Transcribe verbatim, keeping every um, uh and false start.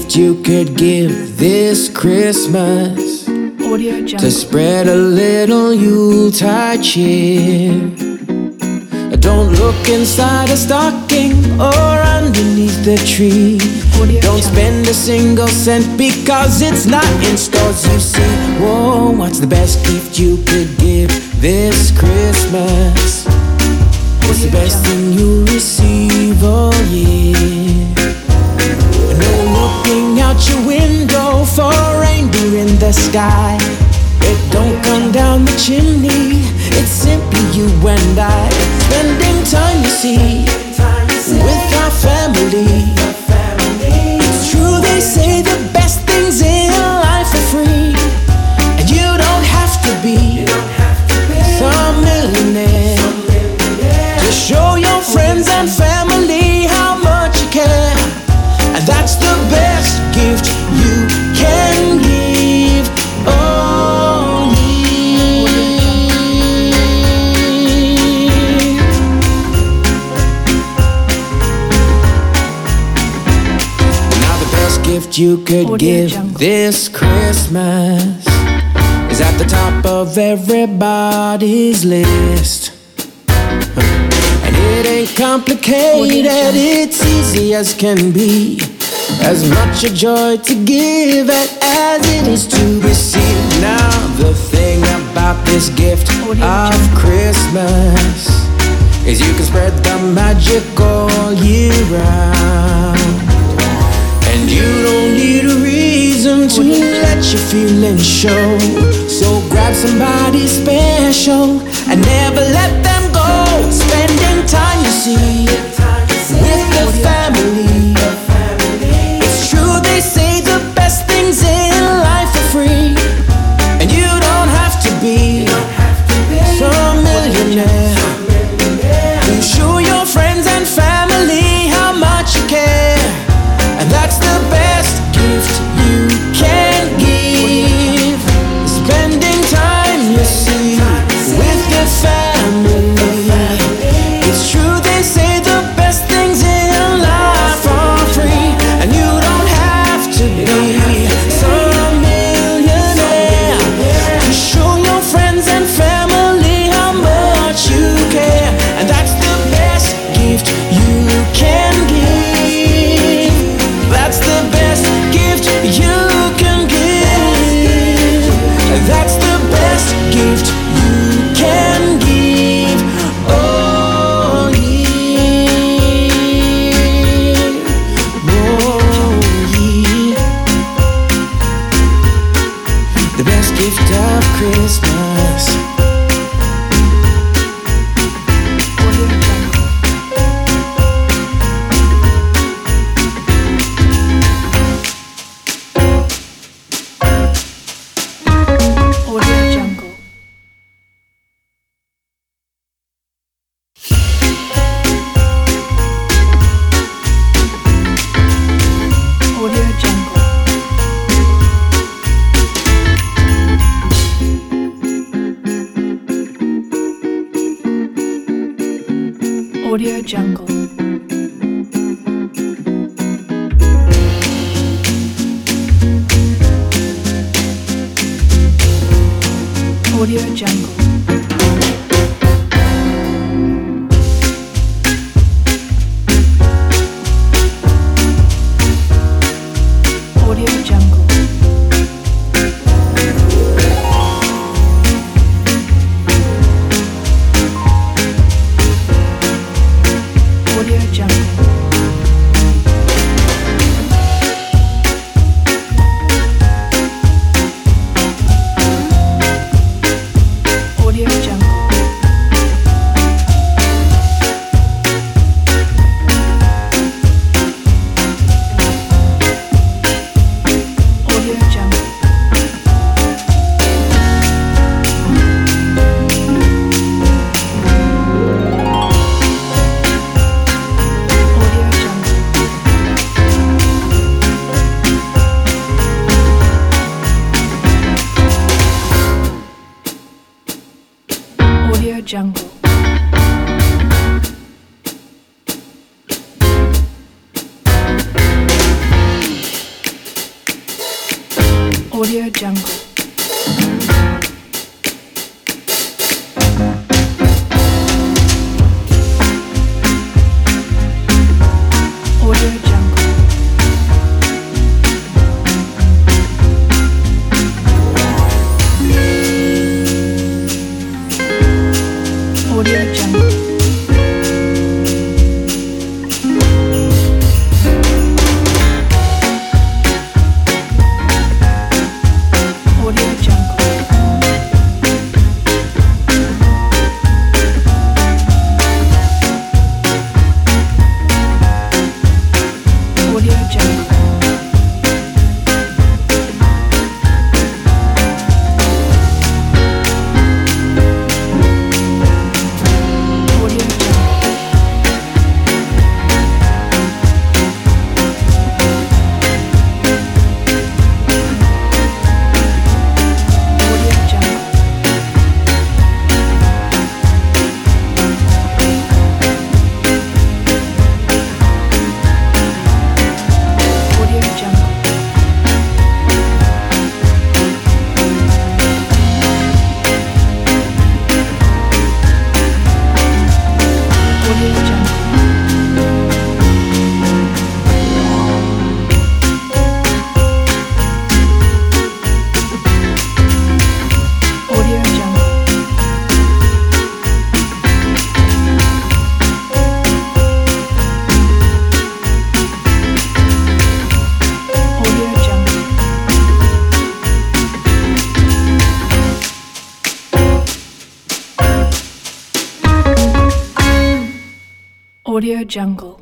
gift you could give this Christmas? Audio Jungle. To spread a little Yuletide cheer. Don't look inside a stocking or underneath the tree. Audio Don't Jungle. spend a single cent because it's not in stores, you see. Whoa, what's the best gift you could give this Christmas? What's the best thing you receive all year? No looking out your window for a reindeer in the sky. It don't come down the chimney, it's simply you and I. Spending time, you see, with our family. It's true they say the best things in life are free, and you don't have to be some millionaire to show your friends and family how much you care. And that's the best gift you can give. Oh, yeah. Now the best gift you could Audio give Jungle. this Christmas is at the top of everybody's list. And it ain't complicated, it's easy as can be. As much a joy to give it as it is to receive. Now the thing about this gift of Christmas is you can spread the magic all year round. And you don't need a reason to let your feelings show. So grab somebody special and never let them go. Spending time, you see, with the family. It's true they say the best things in life are free, and you don't have to be some millionaire to show your friends and family how much you care. And that's the best gift you can give. Spending time, you see, with the family. It's true they say the best things in life are free, and you don't have to be some millionaire to show your friends and family how much you care. And that's the best gift you can give. That's the best gift you can give. That's the best gift you can give. Oh, yeah. Oh, yeah. The best gift of Christmas. Audio Jungle. Audio Jungle. Audio Jungle. Audio Jungle. Audio Jungle. Audio Jungle. Audio Jungle. Audio Jungle. Audio Jungle. Audio Jungle. Audio Jungle. Audio Jungle. Audio Jungle. Audio Jungle.